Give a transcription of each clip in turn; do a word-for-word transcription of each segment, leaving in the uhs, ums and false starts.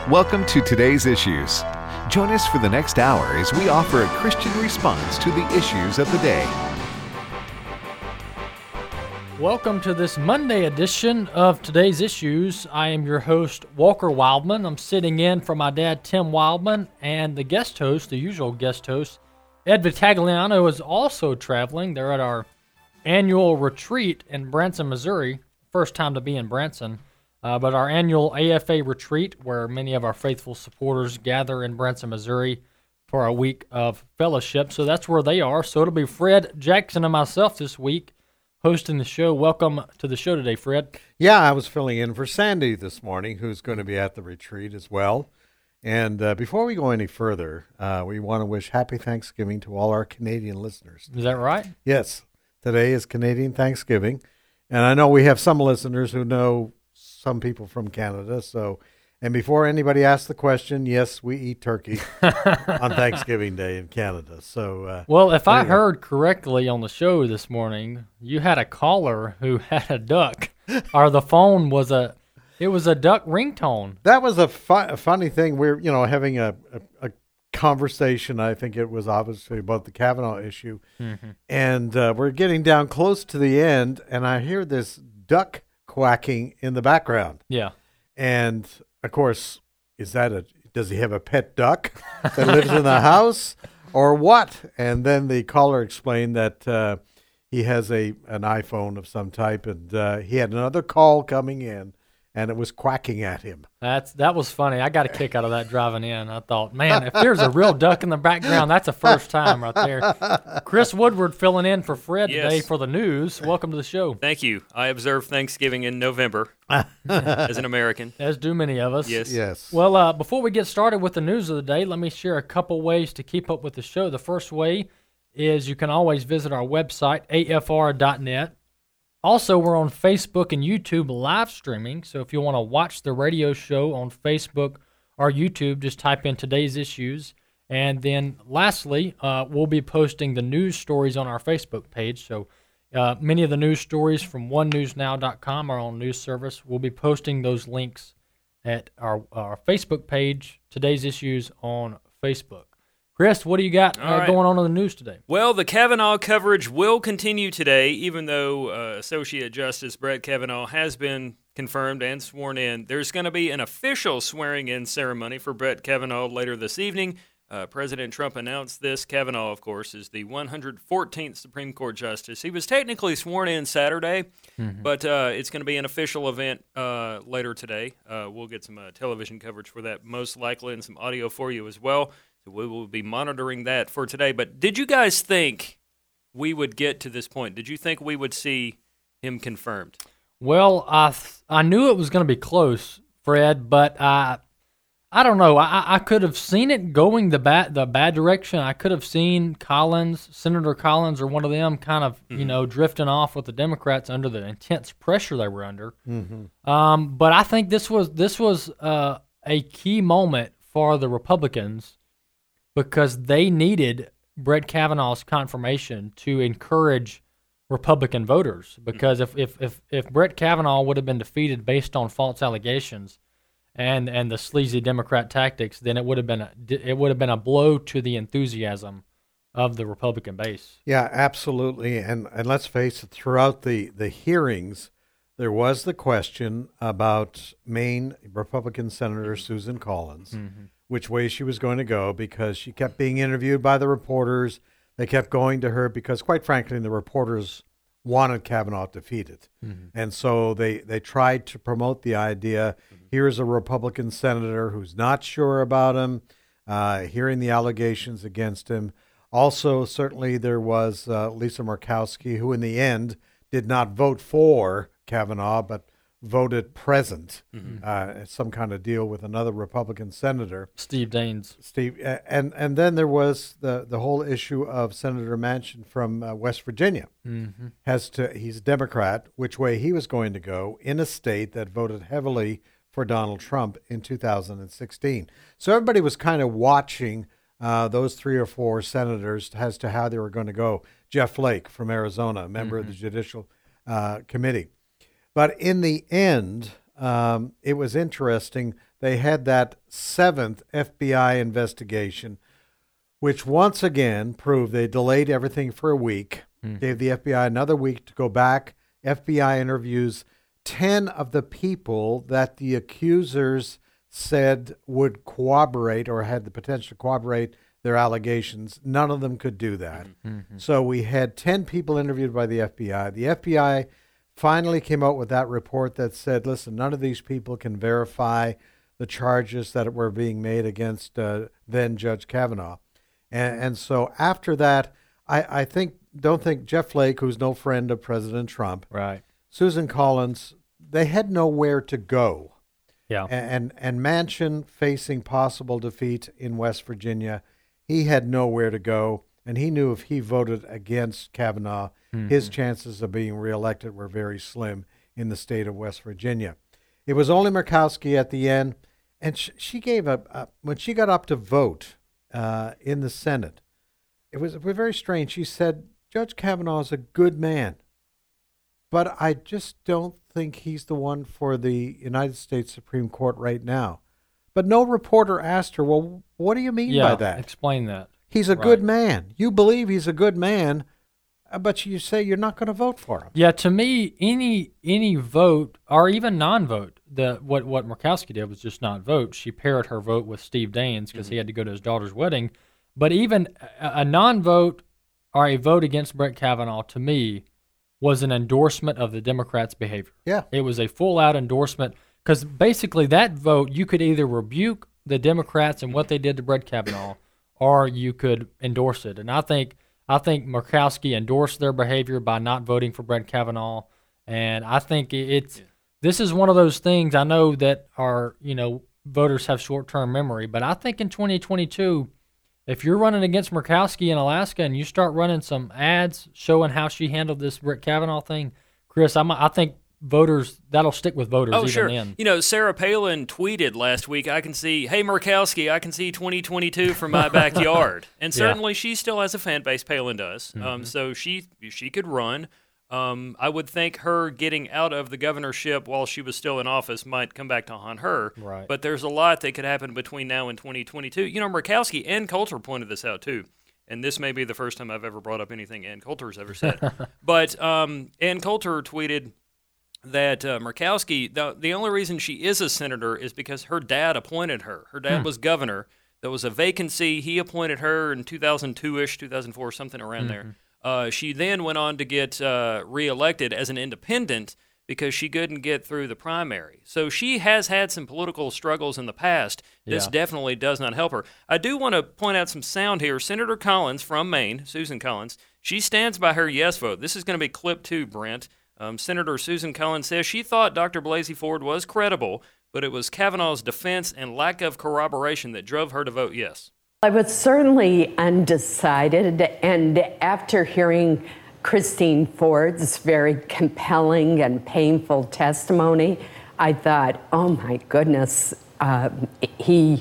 Welcome to Today's Issues. Join us for the next hour as we offer a Christian response to the issues of the day. Welcome to this Monday edition of Today's Issues. I am your host, Walker Wildman. I'm sitting in for my dad, Tim Wildman, and the guest host, the usual guest host, Ed Vitagliano, is also traveling. They're at our annual retreat in Branson, Missouri. First time to be in Branson. Uh, but our annual A F A retreat, where many of our faithful supporters gather in Branson, Missouri for a week of fellowship. So that's where they are. So it'll be Fred Jackson and myself this week hosting the show. Welcome to the show today, Fred. Yeah, I was filling in for Sandy this morning, who's going to be at the retreat as well. And uh, before we go any further, uh, we want to wish happy Thanksgiving to all our Canadian listeners. Is that right? Yes. Today is Canadian Thanksgiving. And I know we have some listeners who know some people from Canada. So, and before anybody asks the question, yes, we eat turkey on Thanksgiving Day in Canada. So, uh, well, if I heard correctly on the show this morning, you had a caller who had a duck, or the phone was a, it was a duck ringtone. That was a, fu- a funny thing. We're, you know, having a, a, a conversation. I think it was obviously about the Kavanaugh issue, mm-hmm. and uh, we're getting down close to the end, and I hear this duck quacking in the background. Yeah. And of course, is that a, does he have a pet duck that lives in the house or what? And then the caller explained that uh, he has a, an iPhone of some type, and uh, he had another call coming in and it was quacking at him. That's, that was funny. I got a kick out of that driving in. I thought, man, if there's a real duck in the background, that's a first time right there. Chris Woodward filling in for Fred yes. today for the news. Welcome to the show. Thank you. I observe Thanksgiving in November as an American. As do many of us. Yes. Yes. Well, uh, before we get started with the news of the day, let me share a couple ways to keep up with the show. The first way is you can always visit our website, A F R dot net. Also, we're on Facebook and YouTube live streaming, so if you want to watch the radio show on Facebook or YouTube, just type in Today's Issues. And then lastly, uh, we'll be posting the news stories on our Facebook page. So uh, many of the news stories from one news now dot com are on news service. We'll be posting those links at our, our Facebook page, Today's Issues on Facebook. Chris, what do you got uh, right. going on in the news today? Well, the Kavanaugh coverage will continue today, even though uh, Associate Justice Brett Kavanaugh has been confirmed and sworn in. There's going to be an official swearing-in ceremony for Brett Kavanaugh later this evening. Uh, President Trump announced this. Kavanaugh, of course, is the one hundred fourteenth Supreme Court Justice. He was technically sworn in Saturday, mm-hmm. but uh, it's going to be an official event uh, later today. Uh, we'll get some uh, television coverage for that most likely and some audio for you as well. So we will be monitoring that for today. But did you guys think we would get to this point? Did you think we would see him confirmed? Well, I th- I knew it was going to be close, Fred, but I I don't know. I, I could have seen it going the bad the bad direction. I could have seen Collins, Senator Collins, or one of them, kind of mm-hmm. you know drifting off with the Democrats under the intense pressure they were under. Mm-hmm. Um, but I think this was this was uh, a key moment for the Republicans, because they needed Brett Kavanaugh's confirmation to encourage Republican voters. Because if, if, if, if Brett Kavanaugh would have been defeated based on false allegations and, and the sleazy Democrat tactics, then it would have been a, it would have been a blow to the enthusiasm of the Republican base. Yeah, absolutely. And and let's face it, throughout the, the hearings, there was the question about Maine Republican Senator Susan Collins. Mm-hmm. Which way she was going to go, because she kept being interviewed by the reporters. They kept going to her because, quite frankly, the reporters wanted Kavanaugh defeated. Mm-hmm. And so they, they tried to promote the idea, mm-hmm. here's a Republican senator who's not sure about him, uh, hearing the allegations against him. Also, certainly there was uh, Lisa Murkowski, who in the end did not vote for Kavanaugh, but voted present, mm-hmm. uh, some kind of deal with another Republican senator, Steve Daines. Steve, and and then there was the the whole issue of Senator Manchin from uh, West Virginia. Mm-hmm. Has to he's a Democrat, which way he was going to go in a state that voted heavily for Donald Trump in two thousand sixteen. So everybody was kind of watching uh, those three or four senators as to how they were going to go. Jeff Flake from Arizona, a member mm-hmm. of the Judicial uh, Committee. But in the end, um, it was interesting. they had that seventh F B I investigation, which once again proved they delayed everything for a week, mm. gave the F B I another week to go back. F B I interviews ten of the people that the accusers said would corroborate or had the potential to corroborate their allegations. None of them could do that. Mm-hmm. So we had ten people interviewed by the F B I. The F B I finally came out with that report that said, listen, none of these people can verify the charges that were being made against uh, then Judge Kavanaugh. And, and so after that, I, I think don't think Jeff Flake, who's no friend of President Trump, right, Susan Collins, they had nowhere to go. Yeah. And, and and Manchin facing possible defeat in West Virginia, he had nowhere to go, and he knew if he voted against Kavanaugh, mm-hmm. his chances of being reelected were very slim in the state of West Virginia. It was only Murkowski at the end, and sh- she gave a, a when she got up to vote uh, in the Senate, it was, it was very strange. She said, Judge Kavanaugh is a good man, but I just don't think he's the one for the United States Supreme Court right now. But no reporter asked her, well, what do you mean yeah, by that? Explain that. He's a right. good man. You believe he's a good man, but you say you're not going to vote for him. Yeah, to me, any any vote or even non-vote, the what what Murkowski did was just not vote. She paired her vote with Steve Daines because mm-hmm. he had to go to his daughter's wedding. But even a, a non-vote or a vote against Brett Kavanaugh, to me, was an endorsement of the Democrats' behavior. Yeah. It was a full-out endorsement because basically that vote, you could either rebuke the Democrats and what they did to Brett Kavanaugh or you could endorse it. And I think I think Murkowski endorsed their behavior by not voting for Brett Kavanaugh. And I think it's yeah. this is one of those things. I know that our, you know, voters have short-term memory, but I think in twenty twenty-two, if you're running against Murkowski in Alaska and you start running some ads showing how she handled this Brett Kavanaugh thing, Chris, I'm, I think voters, that'll stick with voters oh, even sure. then. You know, Sarah Palin tweeted last week, I can see, hey, Murkowski, I can see twenty twenty-two from my backyard. And certainly yeah. she still has a fan base, Palin does. Mm-hmm. Um, so she she could run. Um, I would think her getting out of the governorship while she was still in office might come back to haunt her. Right. But there's a lot that could happen between now and twenty twenty-two. You know, Murkowski and Coulter pointed this out, too. And this may be the first time I've ever brought up anything Ann Coulter's ever said. But um, Ann Coulter tweeted that uh, Murkowski, the, the only reason she is a senator is because her dad appointed her. Her dad hmm. was governor. There was a vacancy. He appointed her in two thousand two-ish, two thousand four, something around mm-hmm. there. Uh, she then went on to get uh, reelected as an independent because she couldn't get through the primary. So she has had some political struggles in the past. This yeah. definitely does not help her. I do want to point out some sound here. Senator Collins from Maine, Susan Collins, she stands by her yes vote. This is going to be clip two, Brent. Um, Senator Susan Collins says she thought Doctor Blasey Ford was credible, but it was Kavanaugh's defense and lack of corroboration that drove her to vote yes. I was certainly undecided, and after hearing Christine Ford's very compelling and painful testimony, I thought, oh my goodness, uh, he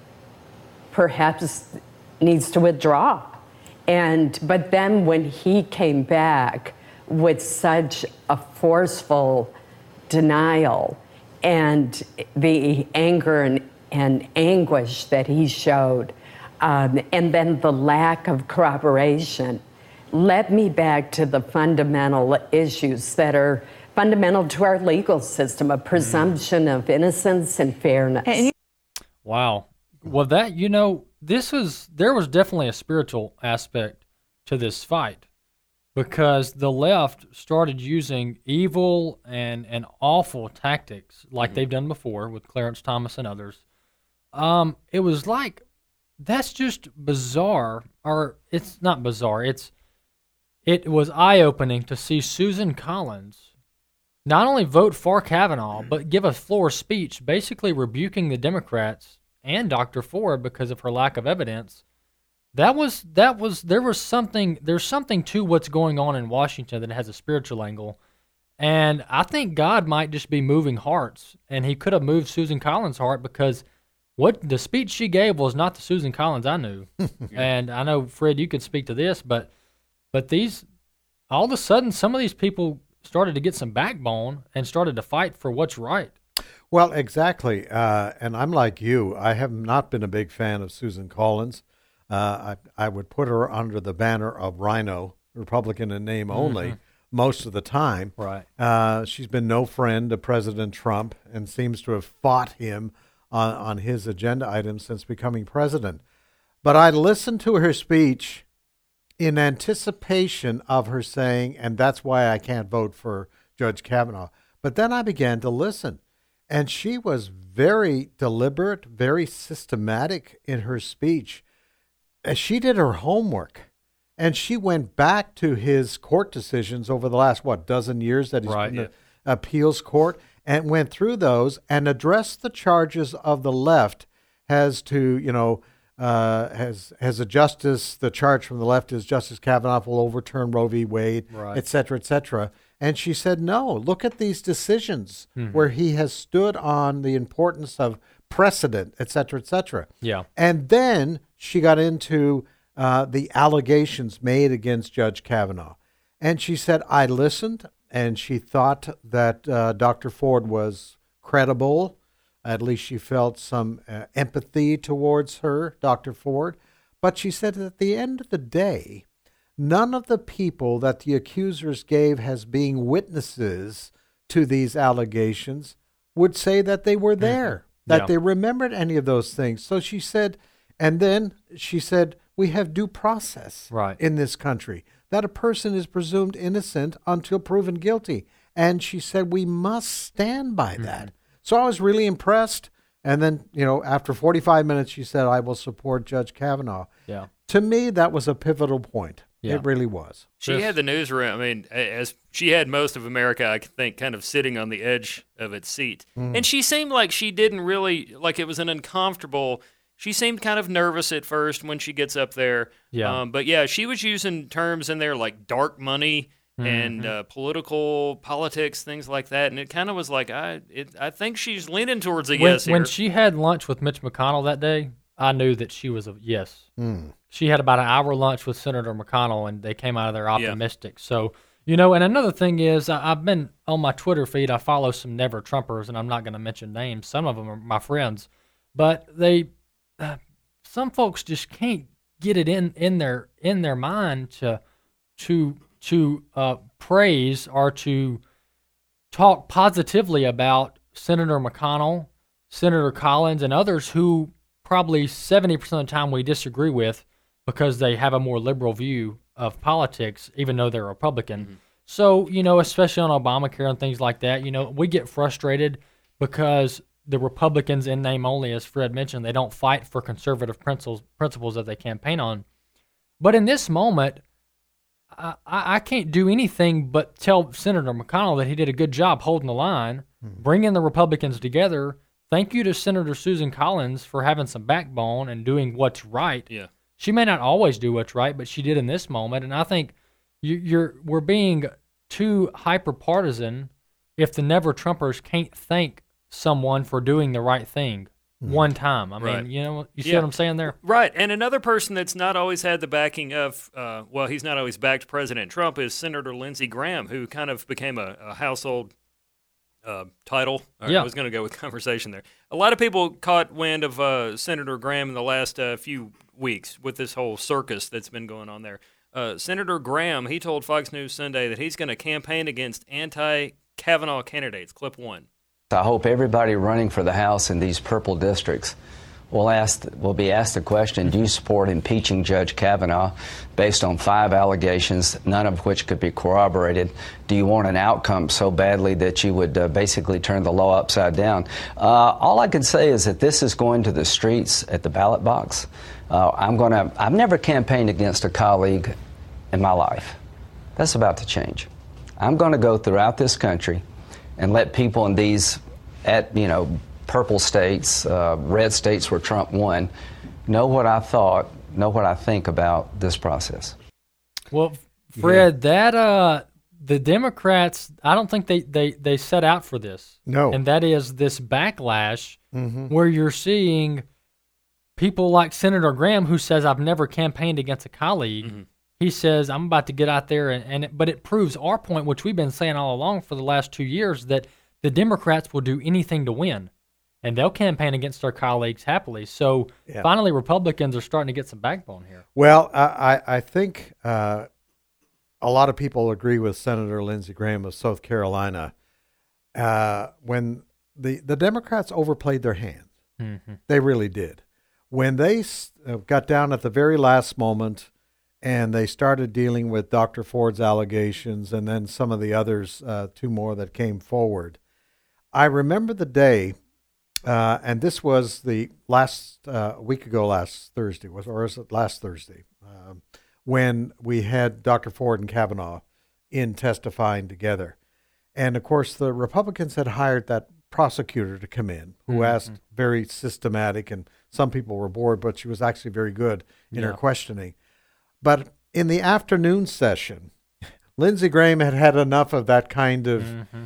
perhaps needs to withdraw. And but then when he came back with such a forceful denial and the anger and, and anguish that he showed, um, and then the lack of corroboration, led me back to the fundamental issues that are fundamental to our legal system, a presumption mm. of innocence and fairness. And wow. Well, that, you know, this was, there was definitely a spiritual aspect to this fight because the left started using evil and, and awful tactics like mm-hmm. they've done before with Clarence Thomas and others. Um, it was like, that's just bizarre, or it's not bizarre, it's, it was eye-opening to see Susan Collins not only vote for Kavanaugh, but give a floor speech basically rebuking the Democrats and Doctor Ford because of her lack of evidence. That was, that was, there was something, there's something to what's going on in Washington that has a spiritual angle. And I think God might just be moving hearts, and he could have moved Susan Collins' heart because what the speech she gave was not the Susan Collins I knew. And I know, Fred, you could speak to this, but But these, all of a sudden, some of these people started to get some backbone and started to fight for what's right. Well, exactly. Uh, and I'm like you. I have not been a big fan of Susan Collins. Uh, I, I would put her under the banner of Rhino, Republican in name only, mm-hmm. most of the time. Right. Uh, she's been no friend to President Trump and seems to have fought him on, on his agenda items since becoming president. But I listened to her speech in anticipation of her saying, and that's why I can't vote for Judge Kavanaugh. But then I began to listen, and she was very deliberate, very systematic in her speech. She did her homework, and she went back to his court decisions over the last, what, dozen years that he's right, been yeah. in the appeals court, and went through those and addressed the charges of the left as to, you know, uh, has has a justice, the charge from the left is Justice Kavanaugh will overturn Roe v. Wade, right. et cetera, et cetera. And she said, no, look at these decisions mm-hmm. where he has stood on the importance of precedent, et cetera, et cetera. Yeah. And then she got into uh, the allegations made against Judge Kavanaugh. And she said, I listened, and she thought that uh, Doctor Ford was credible. At least she felt some uh, empathy towards her, Doctor Ford. But she said that at the end of the day, none of the people that the accusers gave as being witnesses to these allegations would say that they were there, mm-hmm. that yeah. they remembered any of those things. So she said, and then she said, we have due process right. in this country, that a person is presumed innocent until proven guilty. And she said, we must stand by mm-hmm. that. So I was really impressed. And then, you know, after forty-five minutes, she said, I will support Judge Kavanaugh. Yeah. To me, that was a pivotal point. Yeah. It really was. She Chris? had the newsroom. I mean, as she had most of America, I think, kind of sitting on the edge of its seat. Mm. And she seemed like she didn't really, like it was an uncomfortable, she seemed kind of nervous at first when she gets up there. Yeah. Um, but yeah, she was using terms in there like dark money mm-hmm. and uh, political politics, things like that. And it kind of was like, I it, I think she's leaning towards a when, yes here. When she had lunch with Mitch McConnell that day, I knew that she was a yes. Mm. She had about an hour lunch with Senator McConnell, and they came out of there optimistic. Yeah. So, you know, and another thing is, I, I've been on my Twitter feed, I follow some Never Trumpers, and I'm not going to mention names. Some of them are my friends. But they, uh, some folks just can't get it in, in their in their mind to to to uh, praise or to talk positively about Senator McConnell, Senator Collins, and others who probably seventy percent of the time we disagree with because they have a more liberal view of politics, even though they're Republican. Mm-hmm. So, you know, especially on Obamacare and things like that, you know, we get frustrated because the Republicans in name only, as Fred mentioned, they don't fight for conservative principles principles that they campaign on. But in this moment, I, I can't do anything but tell Senator McConnell that he did a good job holding the line, mm-hmm. bringing the Republicans together. Thank you to Senator Susan Collins for having some backbone and doing what's right. Yeah. She may not always do what's right, but she did in this moment. And I think you, you're we're being too hyper-partisan if the Never Trumpers can't thank someone for doing the right thing mm. one time. I right. mean, you know, you see yeah. what I'm saying there? Right. And another person that's not always had the backing of, uh, well, he's not always backed President Trump is Senator Lindsey Graham, who kind of became a, a household Uh, title. Yeah. I was going to go with conversation there. A lot of people caught wind of uh, Senator Graham in the last uh, few weeks with this whole circus that's been going on there. Uh, Senator Graham, he told Fox News Sunday that he's going to campaign against anti-Kavanaugh candidates. Clip one. I hope everybody running for the House in these purple districts will ask, will be asked the question, do you support impeaching Judge Kavanaugh based on five allegations, none of which could be corroborated? Do you want an outcome so badly that you would uh, basically turn the law upside down? Uh, all I can say is that this is going to the streets at the ballot box. Uh, I'm going to, I've never campaigned against a colleague in my life. That's about to change. I'm going to go throughout this country and let people in these, at, you know, purple states, uh, red states where Trump won, know what I thought, know what I think about this process. Well, Fred, yeah. that uh, the Democrats, I don't think they, they, they set out for this. No. And that is this backlash mm-hmm. where you're seeing people like Senator Graham, who says, I've never campaigned against a colleague. Mm-hmm. He says, I'm about to get out there. And, and it, but it proves our point, which we've been saying all along for the last two years, that the Democrats will do anything to win, and they'll campaign against their colleagues happily. So Yeah. finally, Republicans are starting to get some backbone here. Well, I, I, I think uh, a lot of people agree with Senator Lindsey Graham of South Carolina. Uh, when the, the Democrats overplayed their hand, Mm-hmm. they really did. When they s- uh, got down at the very last moment and they started dealing with Doctor Ford's allegations and then some of the others, uh, two more that came forward, I remember the day, uh, and this was the last uh, week ago, last Thursday, was or is it last Thursday, um, when we had Doctor Ford and Kavanaugh in testifying together. And of course, the Republicans had hired that prosecutor to come in who Mm-hmm. asked very systematic, and some people were bored, but she was actually very good in her Yeah. questioning. But in the afternoon session, Lindsey Graham had had enough of that kind of Mm-hmm.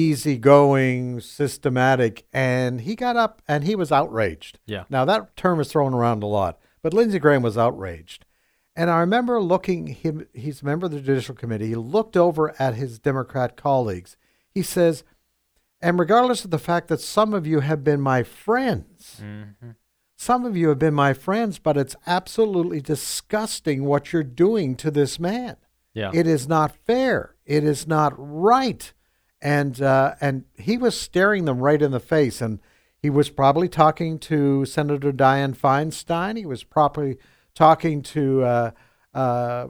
easygoing, systematic, and he got up and he was outraged. Yeah. Now, that term is thrown around a lot, but Lindsey Graham was outraged. And I remember looking, him, he's a member of the Judicial Committee, he looked over at his Democrat colleagues. He says, and regardless of the fact that some of you have been my friends, Mm-hmm. some of you have been my friends, but it's absolutely disgusting what you're doing to this man. Yeah. It is not fair. It is not right. And uh, and he was staring them right in the face. And he was probably talking to Senator Dianne Feinstein. He was probably talking to uh, uh,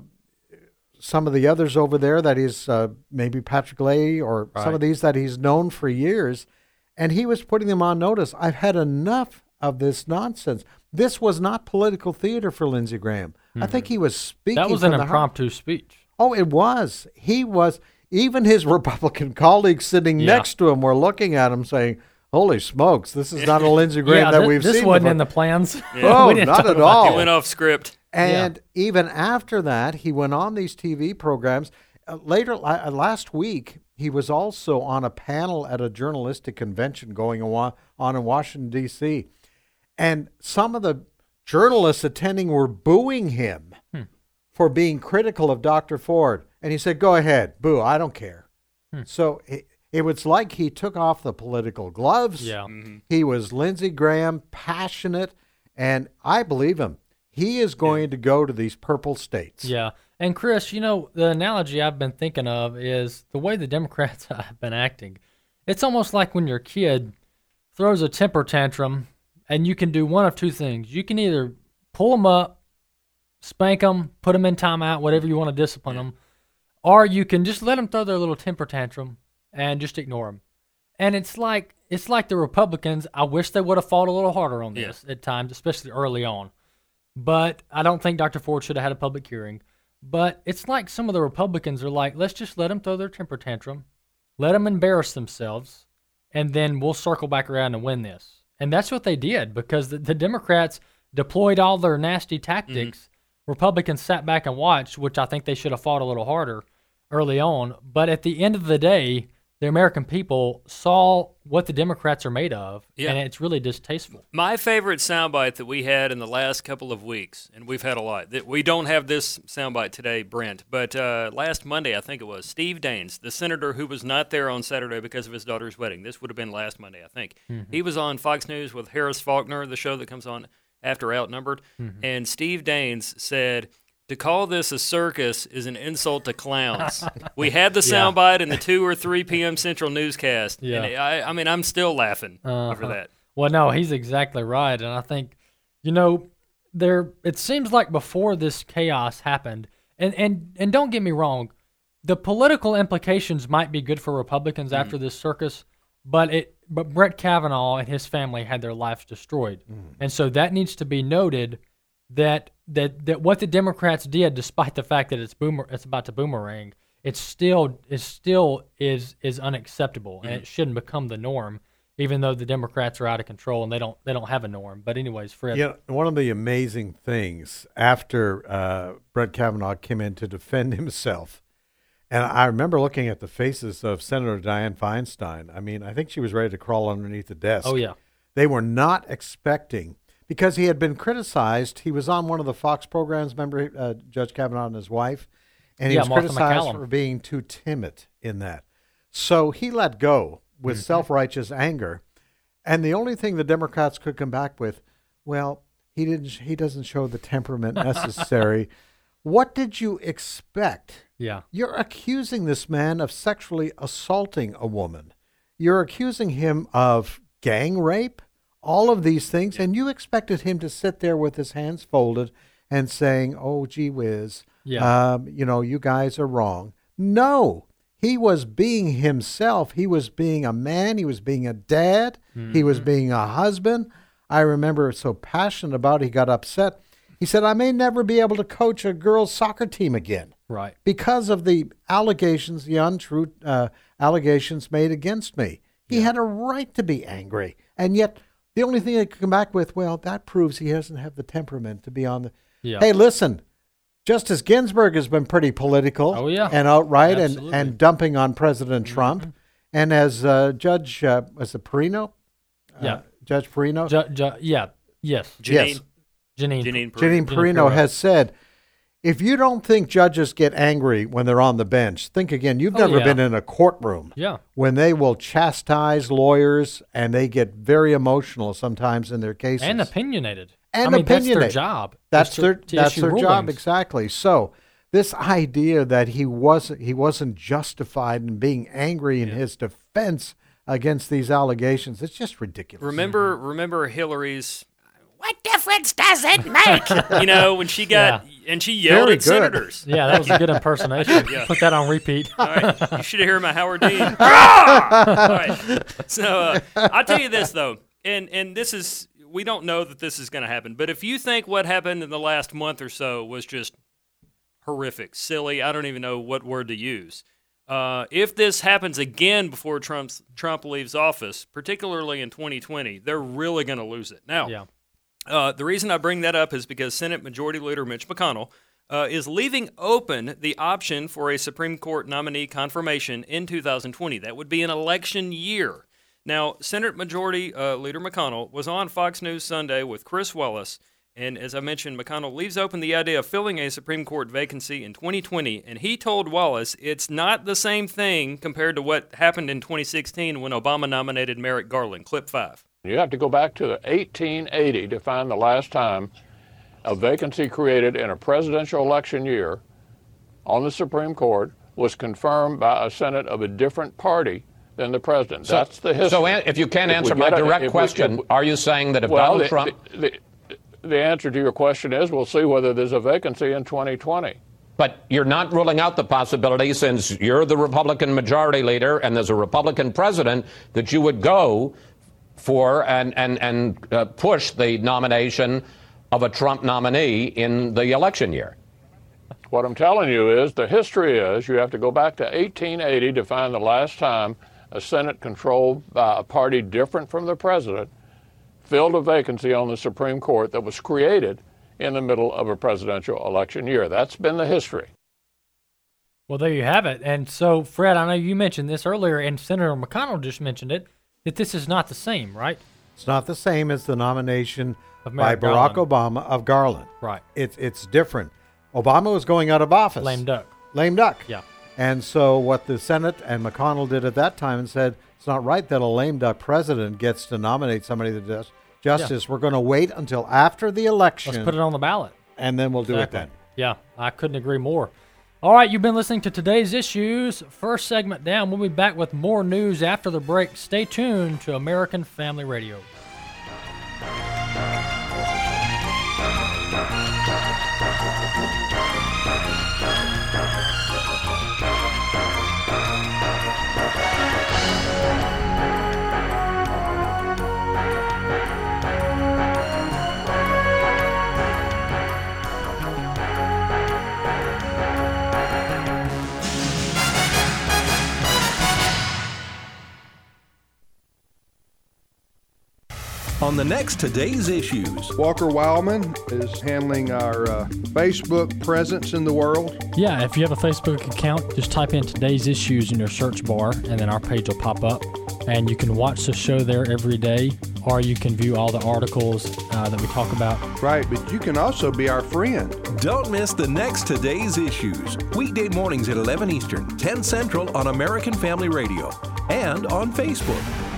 some of the others over there that he's uh, maybe Patrick Leahy or some Right. of these that he's known for years. And he was putting them on notice. I've had enough of this nonsense. This was not political theater for Lindsey Graham. I think he was speaking That was from an the heart. impromptu speech. Oh, it was. He was. Even his Republican colleagues sitting Yeah. next to him were looking at him saying, holy smokes, this is not a Lindsey Graham yeah, that thi- we've this seen wasn't before. in the plans. Oh, We didn't not talk at about all. He went off script. And even after that, he went on these T V programs. Uh, later, uh, last week, he was also on a panel at a journalistic convention going on on in Washington, D C And some of the journalists attending were booing him Hmm. for being critical of Doctor Ford. And he said, go ahead, boo, I don't care. Hmm. So it, it was like he took off the political gloves. Yeah. He was Lindsey Graham, passionate, and I believe him. He is going to go to these purple states. Yeah. And Chris, you know, the analogy I've been thinking of is the way the Democrats have been acting. It's almost like when your kid throws a temper tantrum and you can do one of two things. You can either pull them up, spank them, put them in timeout, whatever you want to discipline them, or you can just let them throw their little temper tantrum and just ignore them. And it's like it's like the Republicans. I wish they would have fought a little harder on this at times, especially early on. But I don't think Doctor Ford should have had a public hearing. But it's like some of the Republicans are like, let's just let them throw their temper tantrum, let them embarrass themselves, and then we'll circle back around and win this. And that's what they did because the, the Democrats deployed all their nasty tactics. Mm-hmm. Republicans sat back and watched, which I think they should have fought a little harder early on. But at the end of the day, the American people saw what the Democrats are made of, Yeah. and it's really distasteful. My favorite soundbite that we had in the last couple of weeks, and we've had a lot. That we don't have this soundbite today, Brent, but uh, last Monday, I think it was, Steve Daines, the senator who was not there on Saturday because of his daughter's wedding. This would have been last Monday, I think. Mm-hmm. He was on Fox News with Harris Faulkner, the show that comes on after Outnumbered, Mm-hmm. and Steve Daines said, to call this a circus is an insult to clowns. We had the Yeah. soundbite in the two or three p.m. Central newscast, Yeah. and I, I mean, I'm still laughing over Uh-huh. that. Well, no, he's exactly right, and I think, you know, there. It seems like before this chaos happened, and and and don't get me wrong, the political implications might be good for Republicans Mm-hmm. after this circus, but it but Brett Kavanaugh and his family had their lives destroyed, Mm. and so that needs to be noted. That that that what the Democrats did, despite the fact that it's boomer, it's about to boomerang, it's still it still is is unacceptable, and it shouldn't become the norm. Even though the Democrats are out of control and they don't they don't have a norm. But anyways, Fred. You know, one of the amazing things after uh, Brett Kavanaugh came in to defend himself, and I remember looking at the faces of Senator Dianne Feinstein. I mean, I think she was ready to crawl underneath the desk. Oh yeah. They were not expecting, because he had been criticized. He was on one of the Fox programs, remember, uh, Judge Kavanaugh and his wife, and he Yeah, was Martha criticized McCallum. for being too timid in that. So he let go with Mm-hmm. self-righteous anger. And the only thing the Democrats could come back with, well, he didn't. He doesn't show the temperament necessary. What did you expect? Yeah. You're accusing this man of sexually assaulting a woman. You're accusing him of gang rape, all of these things, and you expected him to sit there with his hands folded and saying, oh, gee whiz, Yeah. um, you know, you guys are wrong. No, he was being himself. He was being a man. He was being a dad. Mm-hmm. He was being a husband. I remember so passionate about it, he got upset. He said, I may never be able to coach a girls' soccer team again Right. because of the allegations, the untrue uh, allegations made against me. He had a right to be angry. And yet the only thing they could come back with, well, that proves he doesn't have the temperament to be on the... Yeah. Hey, listen, Justice Ginsburg has been pretty political Oh, yeah. and outright and, Absolutely. and dumping on President Trump. And as uh, Judge, uh, was it Perino? Yeah. Uh, Judge Perino? Ju- ju- yeah. Yes. Janine, Yes. Janine. Janine, Janine Janine Perino Perino. has said, if you don't think judges get angry when they're on the bench, think again. You've Oh, never yeah. been in a courtroom Yeah. when they will chastise lawyers and they get very emotional sometimes in their cases. And opinionated. And I mean, that's opinionated. their job. That's is to- their to that's issue their job rulings. exactly. So this idea that he wasn't he wasn't justified in being angry in his defense against these allegations, it's just ridiculous. Remember, remember Hillary's. What difference does it make? You know, when she got and she yelled Very at good. senators. Yeah, that was a good impersonation. Yeah. Put that on repeat. All right, you should have heard my Howard Dean. All right, so uh, I'll tell you this though, and and this is we don't know that this is going to happen, but if you think what happened in the last month or so was just horrific, silly, I don't even know what word to use. Uh, if this happens again before Trump's, Trump leaves office, particularly in twenty twenty, they're really going to lose it. Now, Yeah. uh, the reason I bring that up is because Senate Majority Leader Mitch McConnell uh, is leaving open the option for a Supreme Court nominee confirmation in two thousand twenty. That would be an election year. Now, Senate Majority uh, Leader McConnell was on Fox News Sunday with Chris Wallace, and as I mentioned, McConnell leaves open the idea of filling a Supreme Court vacancy in twenty twenty, and he told Wallace it's not the same thing compared to what happened in twenty sixteen when Obama nominated Merrick Garland. Clip five. You have to go back to eighteen eighty to find the last time a vacancy created in a presidential election year on the Supreme Court was confirmed by a Senate of a different party than the president. So, That's the history. So an- if you can't If we answer my get a- direct if we- question, if we- are you saying that if well, Donald the, Trump... The, the, the answer to your question is we'll see whether there's a vacancy in twenty twenty. But you're not ruling out the possibility, since you're the Republican majority leader and there's a Republican president, that you would go for and, and, and uh, push the nomination of a Trump nominee in the election year. What I'm telling you is the history is you have to go back to eighteen eighty to find the last time a Senate controlled by a party different from the president filled a vacancy on the Supreme Court that was created in the middle of a presidential election year. That's been the history. Well, there you have it. And so, Fred, I know you mentioned this earlier, and Senator McConnell just mentioned it, that this is not the same, right? It's not the same as the nomination Of by Merrick Barack Garland. Obama of Garland. Right. It's it's different. Obama was going out of office. Lame duck. Lame duck. Yeah. And so what the Senate and McConnell did at that time and said, it's not right that a lame duck president gets to nominate somebody that does justice. We're going to wait until after the election. Let's put it on the ballot. And then we'll do Exactly. it then. Yeah, I couldn't agree more. All right, you've been listening to Today's Issues. First segment down. We'll be back with more news after the break. Stay tuned to American Family Radio. On the next Today's Issues. Walker Wildman is handling our uh, Facebook presence in the world. Yeah, if you have a Facebook account, just type in Today's Issues in your search bar, and then our page will pop up. And you can watch the show there every day or you can view all the articles uh, that we talk about. Right, but you can also be our friend. Don't miss the next Today's Issues. Weekday mornings at eleven Eastern, ten Central on American Family Radio and on Facebook.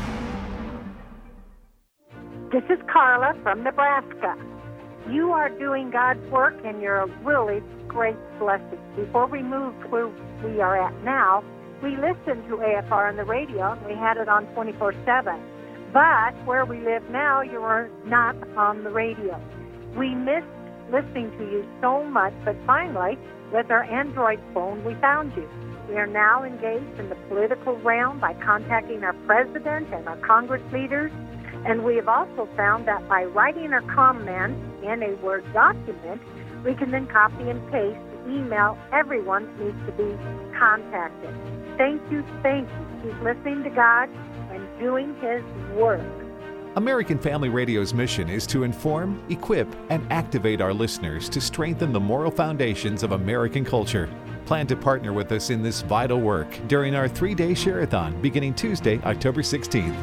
This is Carla from Nebraska. You are doing God's work, and you're a really great blessing. Before we moved where we are at now, we listened to A F R on the radio, and we had it on twenty-four seven. But where we live now, you are not on the radio. We missed listening to you so much, but finally, with our Android phone, we found you. We are now engaged in the political realm by contacting our president and our Congress leaders, and we have also found that by writing our comments in a Word document, we can then copy and paste the email everyone needs to be contacted. Thank you, thank you. Keep listening to God and doing His work. American Family Radio's mission is to inform, equip, and activate our listeners to strengthen the moral foundations of American culture. Plan to partner with us in this vital work during our three-day share-a-thon beginning Tuesday, October sixteenth.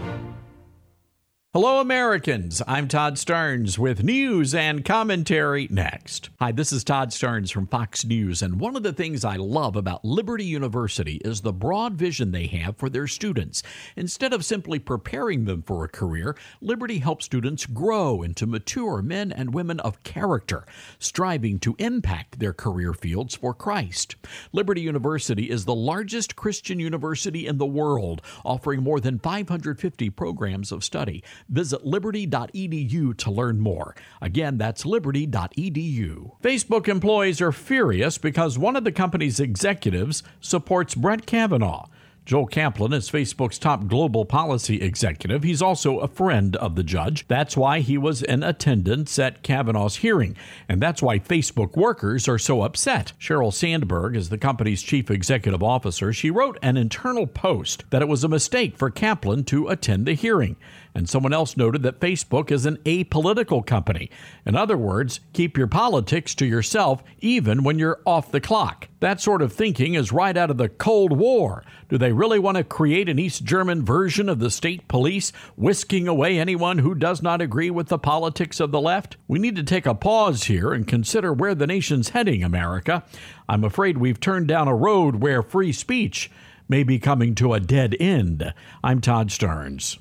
Hello, Americans. I'm Todd Starnes with news and commentary next. Hi, this is Todd Starnes from Fox News, and one of the things I love about Liberty University is the broad vision they have for their students. Instead of simply preparing them for a career, Liberty helps students grow into mature men and women of character, striving to impact their career fields for Christ. Liberty University is the largest Christian university in the world, offering more than five hundred fifty programs of study. Visit liberty dot e d u to learn more. Again, that's liberty dot e d u. Facebook employees are furious because one of the company's executives supports Brett Kavanaugh. Joel Kaplan is Facebook's top global policy executive. He's also a friend of the judge. That's why he was in attendance at Kavanaugh's hearing, and that's why Facebook workers are so upset. Sheryl Sandberg is the company's chief executive officer. She wrote an internal post that it was a mistake for Kaplan to attend the hearing. And someone else noted that Facebook is an apolitical company. In other words, keep your politics to yourself even when you're off the clock. That sort of thinking is right out of the Cold War. Do they really want to create an East German version of the state police, whisking away anyone who does not agree with the politics of the left? We need to take a pause here and consider where the nation's heading, America. I'm afraid we've turned down a road where free speech may be coming to a dead end. I'm Todd Starnes.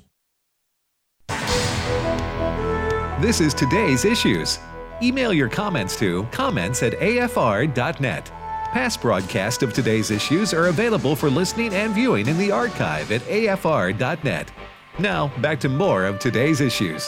This is Today's Issues. Email your comments to comments at a f r dot net. Past broadcasts of Today's Issues are available for listening and viewing in the archive at a f r dot net. Now, back to more of Today's Issues.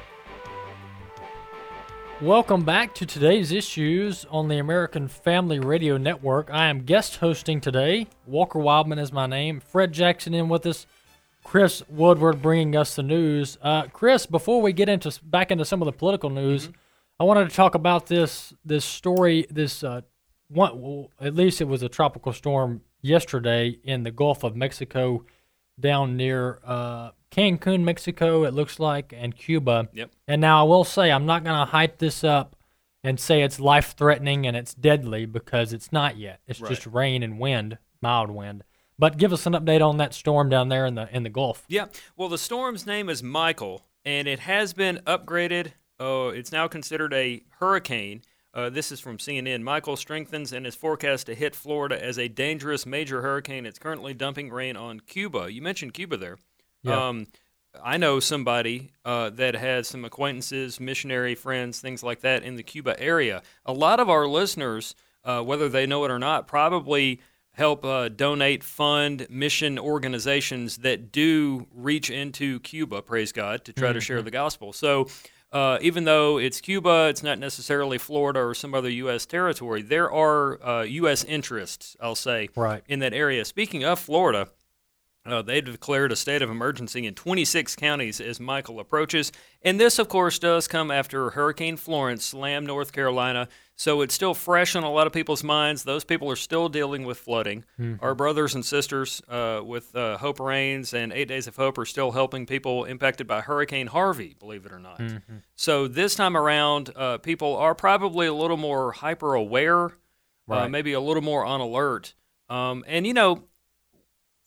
Welcome back to Today's Issues on the American Family Radio Network. I am guest hosting today. Walker Wildman is my name. Fred Jackson in with us. Chris Woodward bringing us the news. Uh, Chris, before we get into back into some of the political news, mm-hmm. I wanted to talk about this this story. This uh, one, well, at least it was a tropical storm yesterday in the Gulf of Mexico, down near uh, Cancun, Mexico. It looks like, and Cuba. Yep. And now I will say I'm not going to hype this up and say it's life threatening and it's deadly because it's not yet. It's right. just rain and wind, mild wind. But give us an update on that storm down there in the in the Gulf. Yeah, well, the storm's name is Michael, and it has been upgraded. Oh, it's now considered a hurricane. Uh, this is from C N N. Michael strengthens and is forecast to hit Florida as a dangerous major hurricane. It's currently dumping rain on Cuba. You mentioned Cuba there. Yeah. Um, I know somebody uh, that has some acquaintances, missionary friends, things like that in the Cuba area. A lot of our listeners, uh, whether they know it or not, probably help uh, donate, fund mission organizations that do reach into Cuba, praise God, to try mm-hmm. to share the gospel. So uh, even though it's Cuba, it's not necessarily Florida or some other U S territory, there are uh, U S interests, I'll say, right. in that area. Speaking of Florida, uh, they declared a state of emergency in twenty-six counties as Michael approaches. And this, of course, does come after Hurricane Florence slammed North Carolina. So it's still fresh on a lot of people's minds. Those people are still dealing with flooding. Mm-hmm. Our brothers and sisters uh, with uh, Hope Rains and Eight Days of Hope are still helping people impacted by Hurricane Harvey, believe it or not. Mm-hmm. So this time around, uh, people are probably a little more hyper-aware, right. uh, maybe a little more on alert. Um, and, you know,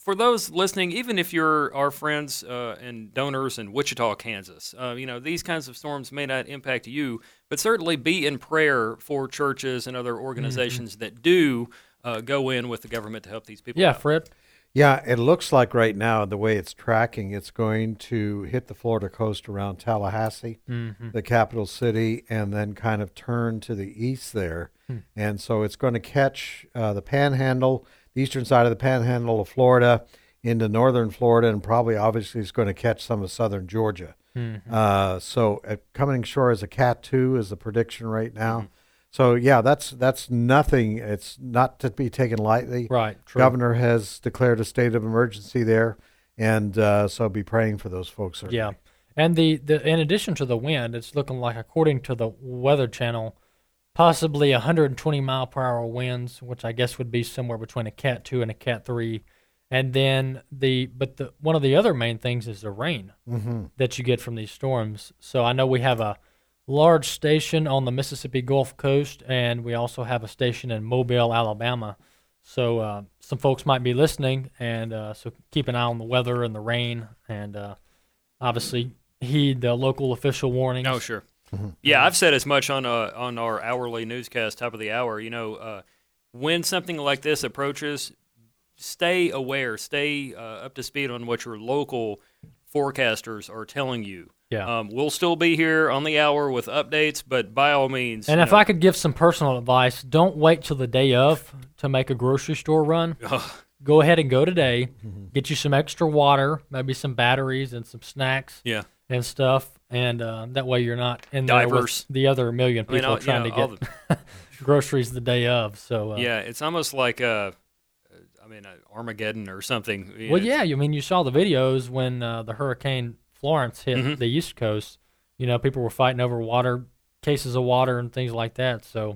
for those listening, even if you're our friends uh, and donors in Wichita, Kansas, uh, you know, these kinds of storms may not impact you, but certainly be in prayer for churches and other organizations mm-hmm. that do uh, go in with the government to help these people Yeah, out. Fred? Yeah, it looks like right now, the way it's tracking, it's going to hit the Florida coast around Tallahassee, mm-hmm. the capital city, and then kind of turn to the east there. Hmm. And so it's going to catch uh, the panhandle, the eastern side of the panhandle of Florida, into northern Florida, and probably obviously it's going to catch some of southern Georgia. Mm-hmm. Uh, so uh, coming ashore as a Cat two is the prediction right now. Mm-hmm. So, yeah, that's that's nothing. It's not to be taken lightly. Right. True. Governor has declared a state of emergency there, and uh, so be praying for those folks. Certainly. Yeah. And the, the in addition to the wind, it's looking like, according to the Weather Channel, possibly one hundred twenty mile per hour winds, which I guess would be somewhere between a Cat two and a Cat three. And then the but the one of the other main things is the rain mm-hmm. that you get from these storms. So I know we have a large station on the Mississippi Gulf Coast, and we also have a station in Mobile, Alabama. So uh, some folks might be listening, and uh, so keep an eye on the weather and the rain, and uh, obviously heed the local official warnings. Oh, sure. Mm-hmm. Yeah, I've said as much on uh, on our hourly newscast, top of the hour. You know, uh, when something like this approaches, stay aware, stay uh, up to speed on what your local forecasters are telling you. Yeah. Um, we'll still be here on the hour with updates, but by all means. And if know, I could give some personal advice, don't wait till the day of to make a grocery store run. Go ahead and go today. Mm-hmm. Get you some extra water, maybe some batteries and some snacks yeah. and stuff. And uh, that way you're not in there with the other million people I mean, all, trying you know, to get the... groceries the day of. So uh, yeah, it's almost like uh, I mean uh, Armageddon or something. Well, yeah, I mean you saw the videos when uh, the hurricane Florence hit mm-hmm. the East Coast. You know, people were fighting over water, cases of water and things like that. So,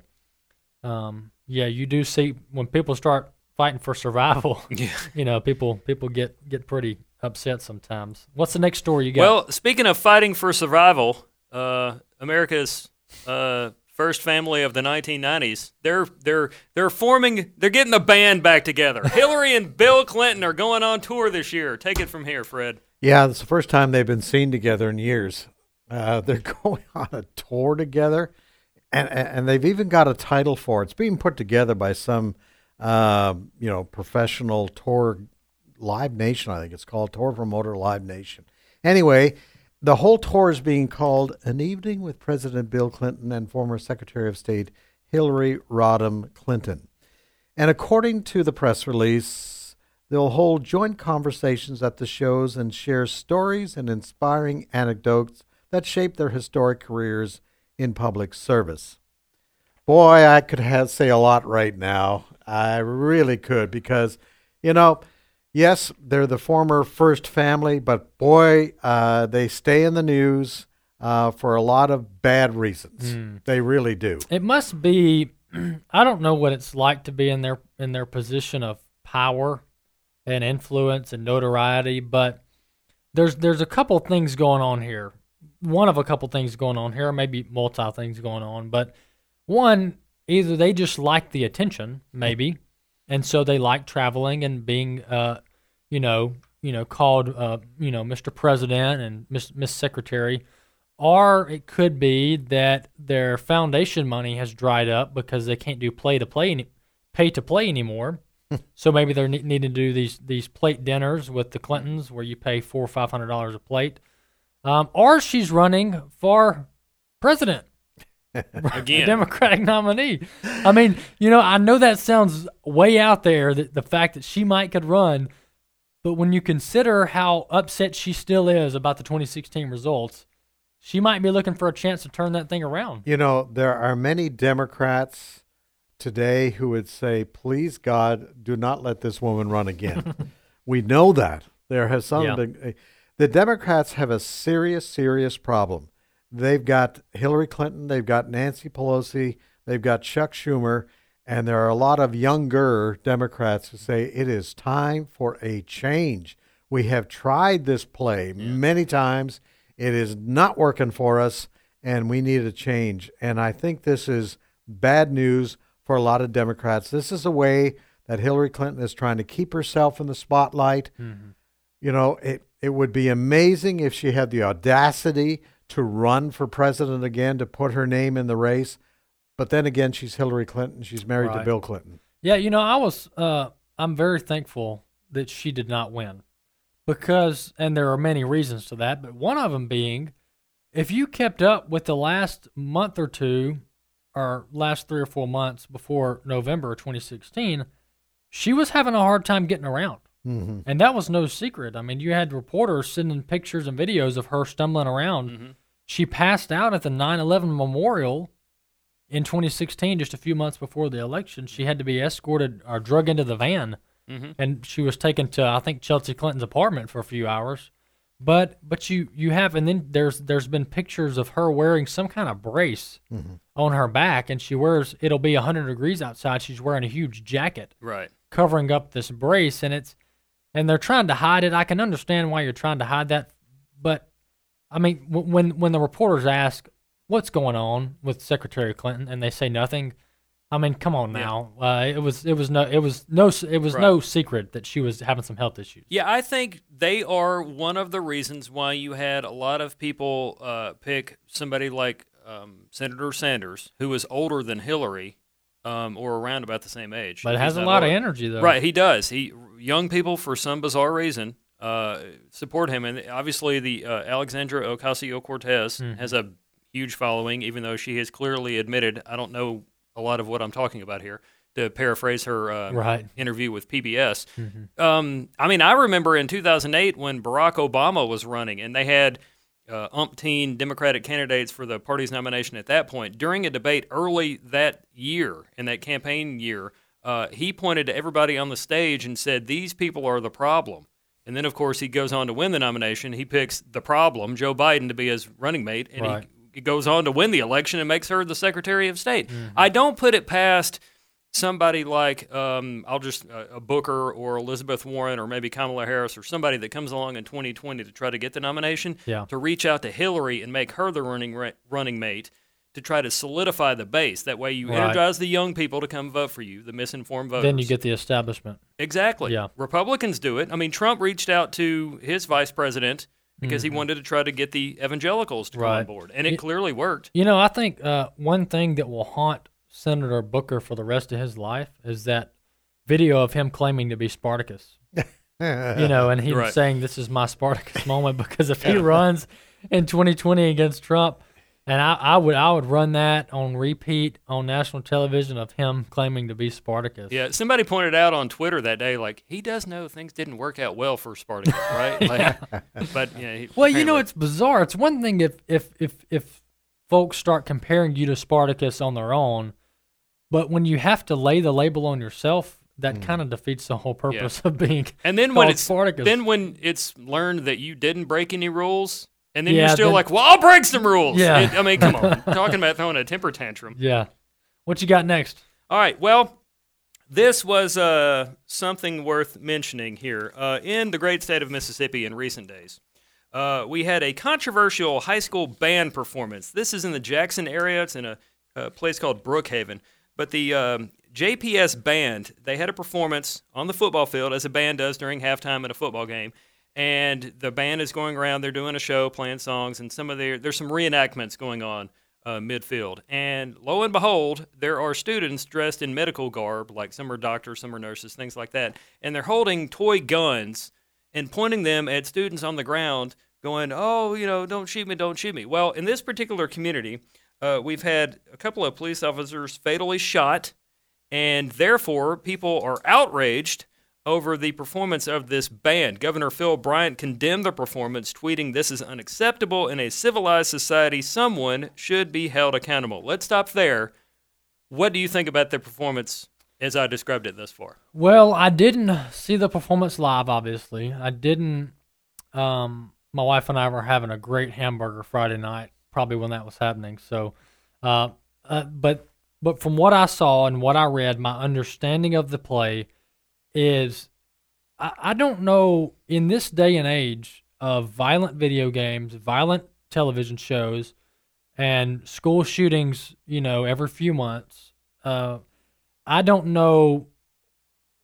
um, yeah, you do see when people start fighting for survival, yeah. you know, people people get, get pretty upset sometimes. What's the next story you got? Well, speaking of fighting for survival, uh, America's uh, first family of the nineteen nineties, they're they're they're forming, they're getting the band back together. Hillary and Bill Clinton are going on tour this year. Take it from here, Fred. Yeah, it's the first time they've been seen together in years. Uh, they're going on a tour together, and and they've even got a title for it. It's being put together by some, uh, you know, professional tour, Live Nation, I think it's called, tour promoter Live Nation. Anyway, the whole tour is being called An Evening with President Bill Clinton and former Secretary of State Hillary Rodham Clinton. And according to the press release, they'll hold joint conversations at the shows and share stories and inspiring anecdotes that shape their historic careers in public service. Boy, I could have, say a lot right now. I really could because, you know, yes, they're the former first family, but boy, uh, they stay in the news uh, for a lot of bad reasons. Mm. They really do. It must be, I don't know what it's like to be in their in their position of power and influence and notoriety, but there's there's a couple things going on here. One of a couple things going on here, maybe multi things going on, but one, either they just like the attention, maybe, and so they like traveling and being, uh, you know, you know, called, uh, you know, Mister President and Miss Miss Secretary, or it could be that their foundation money has dried up because they can't do play to play, any, pay to play anymore. So maybe they're ne- needing to do these these plate dinners with the Clintons where you pay four or five hundred dollars a plate, um, or she's running for president again, a Democratic nominee. I mean, you know, I know that sounds way out there, that the fact that she might could run, but when you consider how upset she still is about the twenty sixteen results, she might be looking for a chance to turn that thing around. You know, there are many Democrats today who would say, please, God, do not let this woman run again. We know that. There has some yeah. been, the Democrats have a serious, serious problem. They've got Hillary Clinton, they've got Nancy Pelosi, they've got Chuck Schumer, and there are a lot of younger Democrats who say it is time for a change. We have tried this play yeah. many times. It is not working for us, and we need a change. And I think this is bad news for a lot of Democrats. This is a way that Hillary Clinton is trying to keep herself in the spotlight. Mm-hmm. You know, it, it would be amazing if she had the audacity to run for president again, to put her name in the race. But then again, she's Hillary Clinton. She's married Right. to Bill Clinton. Yeah, you know, I was, uh, I'm very thankful that she did not win because, and there are many reasons to that, but one of them being, if you kept up with the last month or two, or last three or four months before November of twenty sixteen, she was having a hard time getting around. Mm-hmm. And that was no secret. I mean, you had reporters sending pictures and videos of her stumbling around. Mm-hmm. She passed out at the nine eleven memorial in twenty sixteen, just a few months before the election. She had to be escorted or drug into the van, mm-hmm. and she was taken to, I think, Chelsea Clinton's apartment for a few hours. But but you, you have, and then there's there's been pictures of her wearing some kind of brace mm-hmm. on her back, and she wears, it'll be one hundred degrees outside. She's wearing a huge jacket Right. covering up this brace, and it's and they're trying to hide it. I can understand why you're trying to hide that, but I mean, w- when when the reporters ask what's going on with Secretary Clinton, and they say nothing, I mean, come on now. Yeah. Uh, it was it was no it was no it was Right. no secret that she was having some health issues. Yeah, I think they are one of the reasons why you had a lot of people uh, pick somebody like um, Senator Sanders, who is older than Hillary, um, or around about the same age. But it He's has a not lot of old. energy, though. Right, he does. He young people, for some bizarre reason, uh, support him, and obviously the uh, Alexandra Ocasio-Cortez Mhm. has a huge following, even though she has clearly admitted, I don't know a lot of what I'm talking about here, to paraphrase her uh, Right. interview with P B S. Mhm. Um, I mean, I remember in two thousand eight when Barack Obama was running, and they had uh, umpteen Democratic candidates for the party's nomination at that point. During a debate early that year, in that campaign year, uh, he pointed to everybody on the stage and said, "These people are the problem." And then, of course, he goes on to win the nomination. He picks the problem, Joe Biden, to be his running mate, and Right. he He goes on to win the election and makes her the Secretary of State. Mm-hmm. I don't put it past somebody like, um, I'll just, uh, a Booker or Elizabeth Warren or maybe Kamala Harris or somebody that comes along in twenty twenty to try to get the nomination, Yeah. to reach out to Hillary and make her the running ra- running mate to try to solidify the base. That way you Right. energize the young people to come vote for you, the misinformed voters. Then you get the establishment. Exactly. Yeah. Republicans do it. I mean, Trump reached out to his vice president because Mhm. he wanted to try to get the evangelicals to come on Right. board, and it Y- clearly worked. You know, I think uh, one thing that will haunt Senator Booker for the rest of his life is that video of him claiming to be Spartacus. You know, and he Right. saying this is my Spartacus moment, because if he runs in twenty twenty against Trump, and I, I would I would run that on repeat on national television of him claiming to be Spartacus. Yeah, somebody pointed out on Twitter that day, like, he does know things didn't work out well for Spartacus, right? Like, but yeah, he, Well, you know, apparently- it's bizarre. It's one thing if if if if folks start comparing you to Spartacus on their own, but when you have to lay the label on yourself, that kind of defeats the whole purpose of being and then when called it's Spartacus. then when it's learned that you didn't break any rules, and then Yeah, you're still then- like, well, I'll break some rules. Yeah. It- I mean, come on, talking about throwing a temper tantrum. Yeah. What you got next? All right. Well, this was uh, something worth mentioning here. Uh, in the great state of Mississippi in recent days, uh, we had a controversial high school band performance. This is in the Jackson area. It's in a, a place called Brookhaven. But the um, J P S band, they had a performance on the football field, as a band does during halftime at a football game. And the band is going around. They're doing a show, playing songs, and some of their there's some reenactments going on uh, midfield. And lo and behold, there are students dressed in medical garb, like some are doctors, some are nurses, things like that. And they're holding toy guns and pointing them at students on the ground, going, "Oh, you know, don't shoot me, don't shoot me." Well, in this particular community, uh, we've had a couple of police officers fatally shot, and therefore people are outraged over the performance of this band. Governor Phil Bryant condemned the performance, tweeting, "This is unacceptable. In a civilized society, someone should be held accountable." Let's stop there. What do you think about the performance as I described it thus far? Well, I didn't see the performance live, obviously. I didn't. Um, my wife and I were having a great hamburger Friday night, probably when that was happening. So, uh, uh, but but from what I saw and what I read, my understanding of the play is I, I don't know, in this day and age of violent video games, violent television shows, and school shootings, you know, every few months, uh, I don't know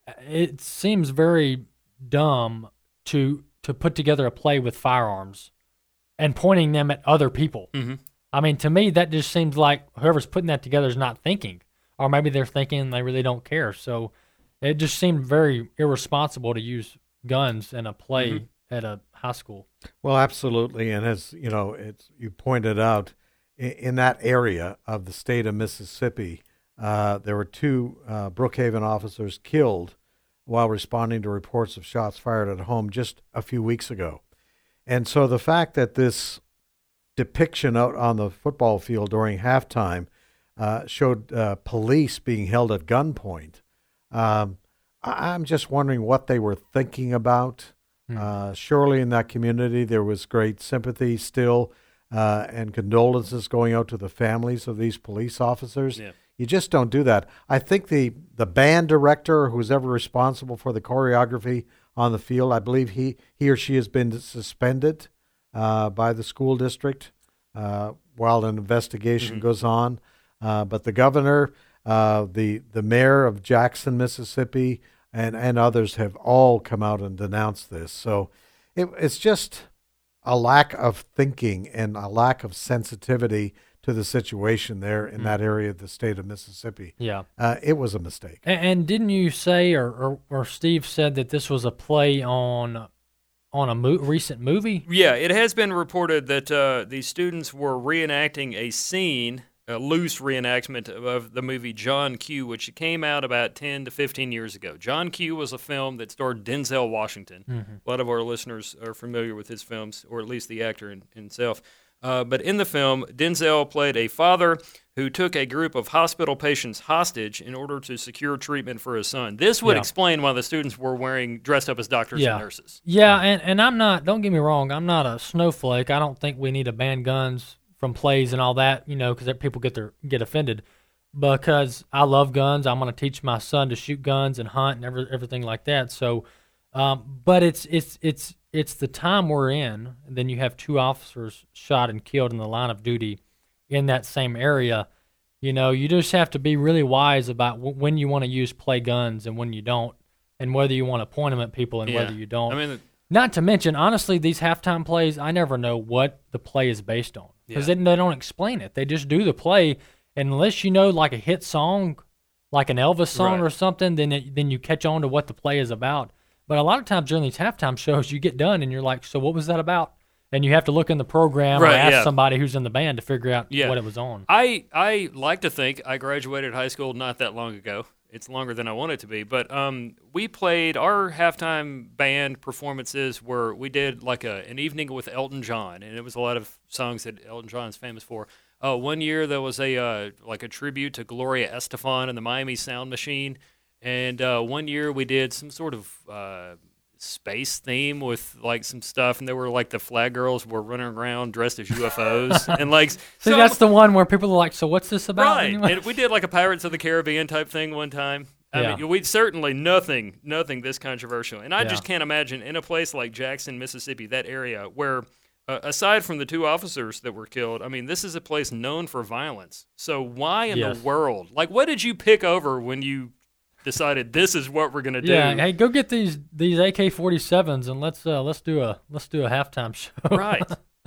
it seems very dumb to to put together a play with firearms and pointing them at other people. Mm-hmm. I mean, to me, that just seems like whoever's putting that together is not thinking, or maybe they're thinking and they really don't care. So it just seemed very irresponsible to use guns in a play mm-hmm. at a high school. Well, absolutely, and as you know, it's you pointed out, in, in that area of the state of Mississippi, uh, there were two uh, Brookhaven officers killed while responding to reports of shots fired at home just a few weeks ago. And so the fact that this depiction out on the football field during halftime uh, showed uh, police being held at gunpoint, um, I- I'm just wondering what they were thinking about. Mm. Uh, surely in that community there was great sympathy still uh, and condolences going out to the families of these police officers. Yeah. You just don't do that. I think the, the band director who's ever responsible for the choreography on the field, I believe he, he or she has been suspended uh, by the school district uh, while an investigation mm-hmm. goes on. Uh, but the governor, uh, the the mayor of Jackson, Mississippi, and, and others have all come out and denounced this. So it, it's just a lack of thinking and a lack of sensitivity to the situation there in mm. that area of the state of Mississippi. Yeah. Uh, it was a mistake. And, and didn't you say, or, or, or Steve said that this was a play on on a mo- recent movie? Yeah, it has been reported that uh, these students were reenacting a scene, a loose reenactment of the movie John Q, which came out about ten to fifteen years ago. John Q was a film that starred Denzel Washington. Mm-hmm. A lot of our listeners are familiar with his films, or at least the actor in, himself. Uh, but in the film, Denzel played a father who took a group of hospital patients hostage in order to secure treatment for his son. This would Yeah. explain why the students were wearing dressed up as doctors Yeah. and nurses. Yeah, and, and I'm not, don't get me wrong, I'm not a snowflake. I don't think we need to ban guns from plays and all that, you know, because people get their get offended. Because I love guns. I'm going to teach my son to shoot guns and hunt and every, everything like that. So, um, but it's it's it's it's the time we're in. And then you have two officers shot and killed in the line of duty in that same area. You know, you just have to be really wise about w- when you want to use play guns and when you don't, and whether you want to point them at people and Yeah. whether you don't. I mean, Not to mention, honestly, these halftime plays, I never know what the play is based on. Because Yeah. they, they don't explain it. They just do the play. And unless you know like a hit song, like an Elvis song Right. or something, then it, then you catch on to what the play is about. But a lot of times during these halftime shows, you get done and you're like, so what was that about? And you have to look in the program Right, or ask yeah. somebody who's in the band to figure out Yeah. what it was on. I I like to think I graduated high school not that long ago. It's longer than I want it to be, but um, we played our halftime band performances where we did like a an evening with Elton John, and it was a lot of songs that Elton John's famous for. Uh, one year there was a uh, like a tribute to Gloria Estefan and the Miami Sound Machine, and uh, one year we did some sort of uh, space theme with like some stuff, and there were like the flag girls were running around dressed as U F Os, and like See, so- that's the one where people are like, so what's this about? Right, anyway? and we did like a Pirates of the Caribbean type thing one time. I Yeah. mean, we certainly nothing, nothing this controversial, and I Yeah. just can't imagine in a place like Jackson, Mississippi, that area where, uh, aside from the two officers that were killed, I mean, this is a place known for violence. So why in Yes. the world, like, what did you pick over when you decided this is what we're gonna do? Yeah, hey, go get these these A K forty-sevens and let's uh, let's do a let's do a halftime show. Right.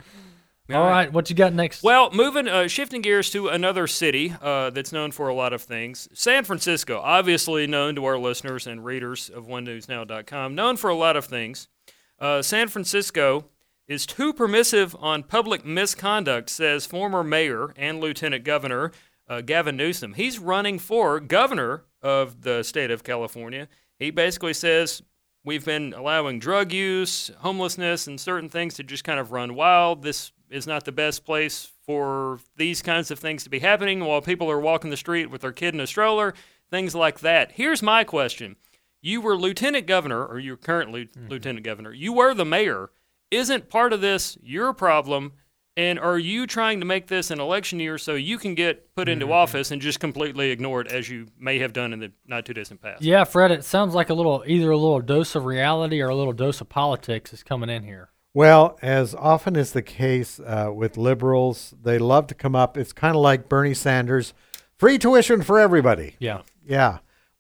All right, what you got next? Well, moving, uh, shifting gears to another city uh, that's known for a lot of things. San Francisco, obviously known to our listeners and readers of one news now dot com, known for a lot of things. Uh, San Francisco is too permissive on public misconduct, says former mayor and lieutenant governor uh, Gavin Newsom. He's running for governor of the state of California. He basically says we've been allowing drug use, homelessness, and certain things to just kind of run wild. This is not the best place for these kinds of things to be happening while people are walking the street with their kid in a stroller, things like that. Here's my question. You were lieutenant governor, or you're currently mm-hmm. lieutenant governor. You were the mayor. Isn't part of this your problem? And are you trying to make this an election year so you can get put into mm-hmm. office and just completely ignore it as you may have done in the not too distant past? Yeah, Fred, it sounds like a little either a little dose of reality or a little dose of politics is coming in here. Well, as often is the case uh, with liberals, they love to come up. It's kind of like Bernie Sanders, free tuition for everybody. Yeah. Yeah.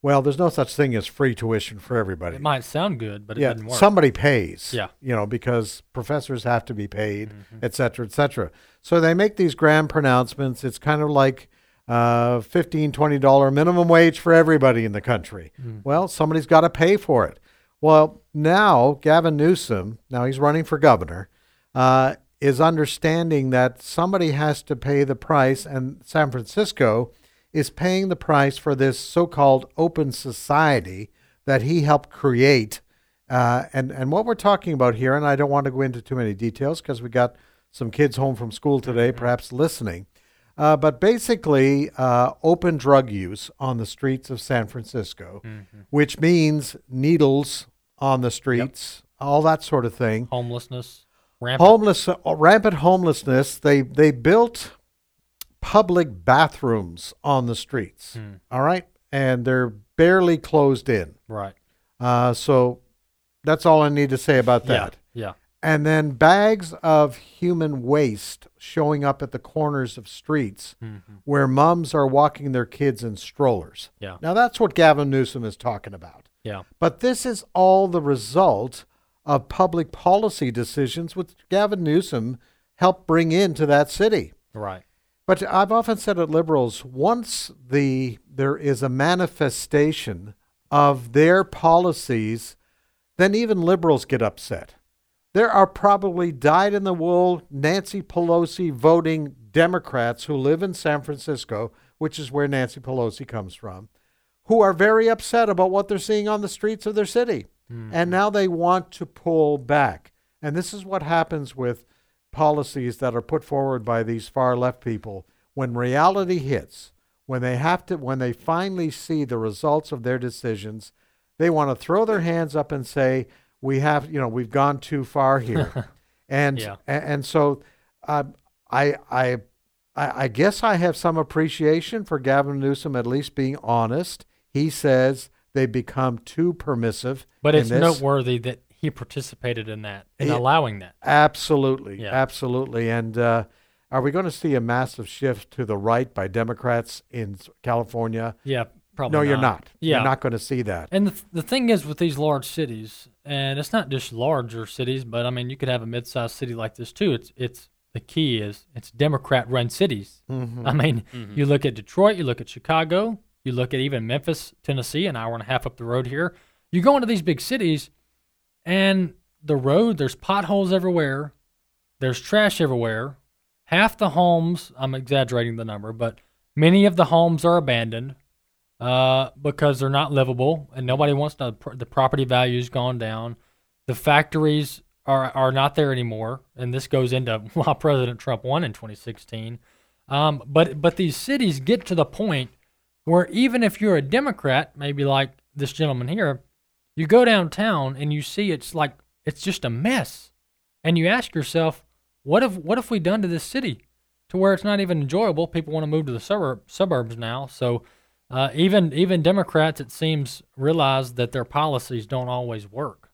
Well, there's no such thing as free tuition for everybody. It might sound good, but it yeah, doesn't work. Somebody pays. Yeah. You know, because professors have to be paid, Mm-hmm. et cetera, et cetera. So they make these grand pronouncements. It's kind of like uh, fifteen dollars, twenty dollars minimum wage for everybody in the country. Mm. Well, somebody's got to pay for it. Well, now Gavin Newsom, now he's running for governor, uh, is understanding that somebody has to pay the price, and San Francisco is paying the price for this so-called open society that he helped create. Uh, and, and what we're talking about here, and I don't want to go into too many details because we got some kids home from school today, perhaps listening. Uh, but basically, uh, open drug use on the streets of San Francisco, Mm-hmm. which means needles on the streets, yep. all that sort of thing. Homelessness, rampant. Homeless, uh, rampant homelessness. They they built public bathrooms on the streets, Hmm. all right? And they're barely closed in. Right. Uh, so that's all I need to say about that. Yeah, yeah. And then bags of human waste showing up at the corners of streets Mhm. where moms are walking their kids in strollers. Yeah. Now, that's what Gavin Newsom is talking about. Yeah. But this is all the result of public policy decisions which Gavin Newsom helped bring into that city. Right. But I've often said at Liberals, once the there is a manifestation of their policies, then even Liberals get upset. There are probably dyed-in-the-wool Nancy Pelosi voting Democrats who live in San Francisco, which is where Nancy Pelosi comes from, who are very upset about what they're seeing on the streets of their city. Mm-hmm. And now they want to pull back. And this is what happens with policies that are put forward by these far left people. When reality hits, when they have to, when they finally see the results of their decisions, they want to throw their hands up and say, we have, you know, we've gone too far here. and, Yeah. and and so uh, I I I guess I have some appreciation for Gavin Newsom at least being honest. He says they become too permissive. But in it's this. noteworthy that he participated in that, in He- allowing that. Absolutely, Yeah. absolutely. And uh, are we going to see a massive shift to the right by Democrats in California? Yeah, probably No, you're not. not. Yeah. You're not going to see that. And the, the thing is with these large cities, and it's not just larger cities, but I mean, you could have a mid-sized city like this too. It's it's the key is it's Democrat-run cities. Mhm. I mean, Mhm. you look at Detroit, you look at Chicago, you look at even Memphis, Tennessee, an hour and a half up the road here. You go into these big cities, and the road, there's potholes everywhere, there's trash everywhere. Half the homes, I'm exaggerating the number, but many of the homes are abandoned uh, because they're not livable, and nobody wants to. The property value's gone down. The factories are are not there anymore, and this goes into why President Trump won in twenty sixteen. Um, but but these cities get to the point where even if you're a Democrat, maybe like this gentleman here, you go downtown and you see it's like it's just a mess, and you ask yourself, what have what have we done to this city, to where it's not even enjoyable? People want to move to the suburb suburbs now, so. Uh, even even Democrats, it seems, realize that their policies don't always work.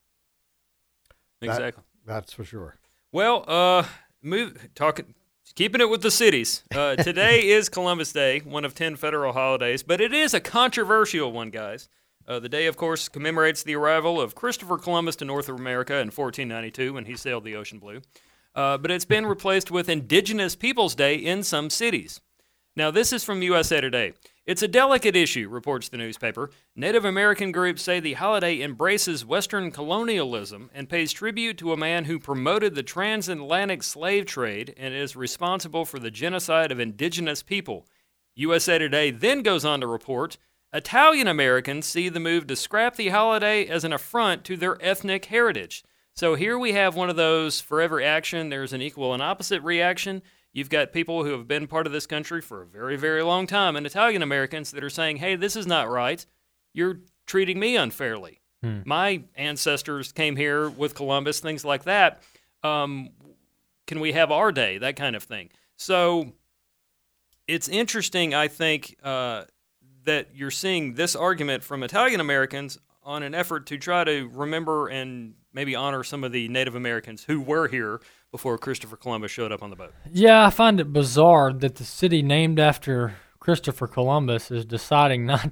Exactly. That, that's for sure. Well, uh, move talking, keeping it with the cities. Uh, today is Columbus Day, one of ten federal holidays, but it is a controversial one, guys. Uh, the day, of course, commemorates the arrival of Christopher Columbus to North America in fourteen ninety-two when he sailed the ocean blue. Uh, but it's been replaced with Indigenous Peoples Day in some cities. Now, this is from U S A Today. It's a delicate issue, reports the newspaper. Native American groups say the holiday embraces Western colonialism and pays tribute to a man who promoted the transatlantic slave trade and is responsible for the genocide of indigenous people. U S A Today then goes on to report, Italian Americans see the move to scrap the holiday as an affront to their ethnic heritage. So here we have one of those, for every action, there's an equal and opposite reaction. You've got people who have been part of this country for a very, very long time, and Italian Americans that are saying, hey, this is not right. You're treating me unfairly. Hmm. My ancestors came here with Columbus, things like that. Um, can we have our day? That kind of thing. So it's interesting, I think, uh, that you're seeing this argument from Italian Americans on an effort to try to remember and maybe honor some of the Native Americans who were here before Christopher Columbus showed up on the boat. Yeah, I find it bizarre that the city named after Christopher Columbus is deciding not to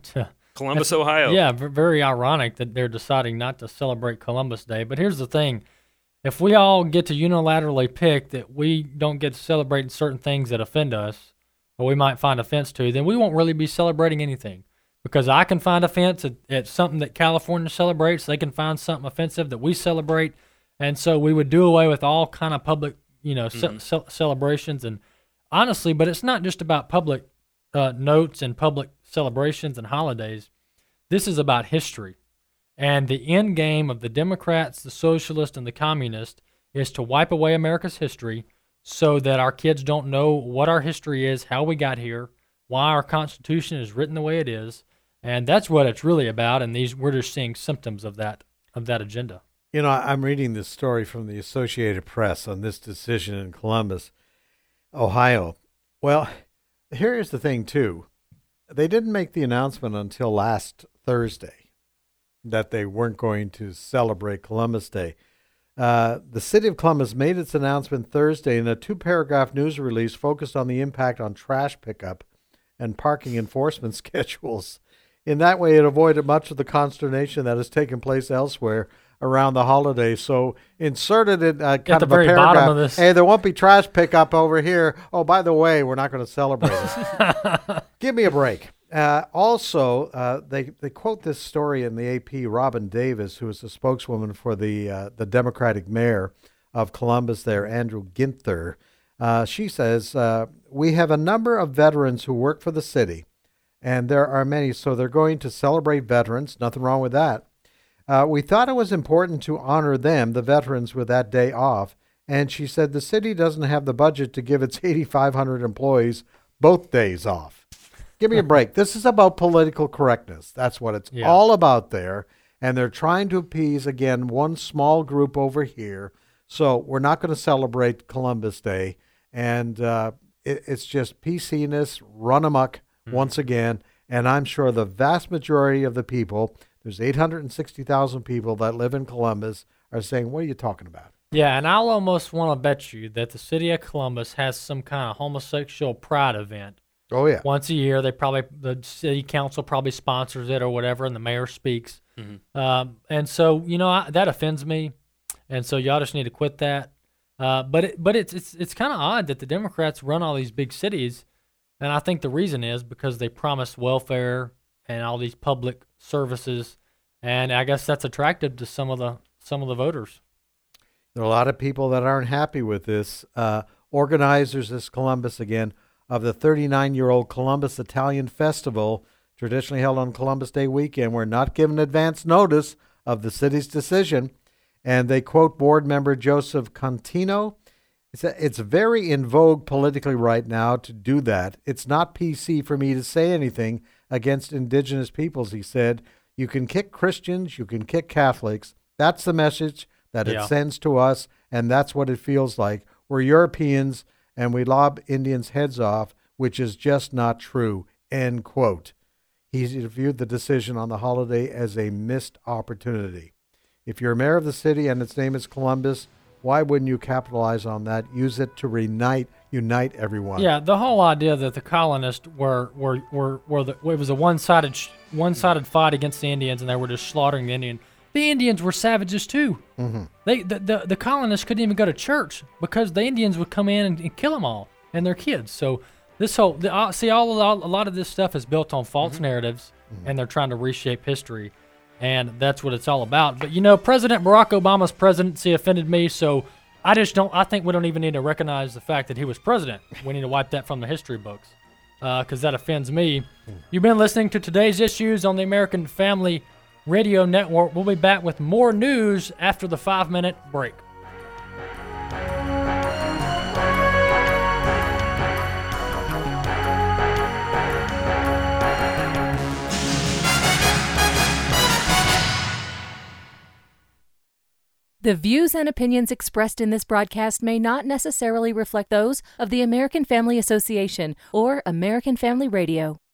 Columbus, Ohio. Yeah, v- very ironic that they're deciding not to celebrate Columbus Day. But here's the thing. If we all get to unilaterally pick that we don't get to celebrate certain things that offend us, or we might find offense to, then we won't really be celebrating anything. Because I can find offense at, at something that California celebrates. They can find something offensive that we celebrate. And so we would do away with all kind of public, you know, Mm-hmm. ce- ce- celebrations. And honestly, but it's not just about public uh, notes and public celebrations and holidays. This is about history. And the end game of the Democrats, the socialists, and the communists is to wipe away America's history so that our kids don't know what our history is, how we got here, why our Constitution is written the way it is. And that's what it's really about. And these we're just seeing symptoms of that of that agenda. You know, I'm reading this story from the Associated Press on this decision in Columbus, Ohio. Well, here's the thing, too. They didn't make the announcement until last Thursday that they weren't going to celebrate Columbus Day. Uh, the city of Columbus made its announcement Thursday in a two-paragraph news release focused on the impact on trash pickup and parking enforcement schedules. In that way, it avoided much of the consternation that has taken place elsewhere around the holiday. So inserted in uh, kind the of a very paragraph, bottom of this. hey, there won't be trash pickup over here. Oh, by the way, we're not going to celebrate it. Give me a break. Uh, also, uh, they, they quote this story in the A P. Robin Davis, who is the spokeswoman for the uh, the Democratic mayor of Columbus there, Andrew Ginther. Uh, she says, uh, we have a number of veterans who work for the city, and there are many, so they're going to celebrate veterans. Nothing wrong with that. Uh, we thought it was important to honor them, the veterans, with that day off. And she said the city doesn't have the budget to give its eighty-five hundred employees both days off. Give me a break. This is about political correctness. That's what it's Yeah. all about there. And they're trying to appease, again, one small group over here. So we're not going to celebrate Columbus Day. And uh, it, it's just P C-ness, run amok mm-hmm. once again. And I'm sure the vast majority of the people, there's eight hundred sixty thousand people that live in Columbus, are saying, what are you talking about? Yeah, and I'll almost want to bet you that the city of Columbus has some kind of homosexual pride event. Oh, yeah. Once a year, they probably the city council probably sponsors it or whatever, and the mayor speaks. Mm-hmm. Um, and so, you know, I, that offends me, and so y'all just need to quit that. Uh, but it, but it's it's it's kind of odd that the Democrats run all these big cities, and I think the reason is because they promise welfare and all these public services, and I guess that's attractive to some of the some of the voters. There are a lot of people that aren't happy with this. Uh, organizers, this Columbus again, of the thirty-nine-year-old Columbus Italian Festival, traditionally held on Columbus Day weekend, were not given advance notice of the city's decision. And they quote board member Joseph Contino. It's, a, it's very in vogue politically right now to do that. It's not P C for me to say anything against indigenous peoples, he said. You can kick Christians, you can kick Catholics. That's the message that it Yeah. sends to us, and that's what it feels like. We're Europeans, and we lob Indians' heads off, which is just not true, end quote. He viewed the decision on the holiday as a missed opportunity. If you're mayor of the city and its name is Columbus, why wouldn't you capitalize on that? Use it to reunite, unite everyone. Yeah, the whole idea that the colonists were were were, were the, it was a one-sided sh- one-sided fight against the Indians, and they were just slaughtering the Indian. The Indians were savages too. Mm-hmm. They the, the the colonists couldn't even go to church because the Indians would come in and, and kill them all and their kids. So this whole the, uh, see all, all a lot of this stuff is built on false mm-hmm. narratives, mm-hmm. and they're trying to reshape history, and that's what it's all about. But you know, President Barack Obama's presidency offended me, so I just don't. I think we don't even need to recognize the fact that he was president. We need to wipe that from the history books because uh, that offends me. Mm. You've been listening to Today's Issues on the American Family Radio Network. We'll be back with more news after the five-minute break. The views and opinions expressed in this broadcast may not necessarily reflect those of the American Family Association or American Family Radio.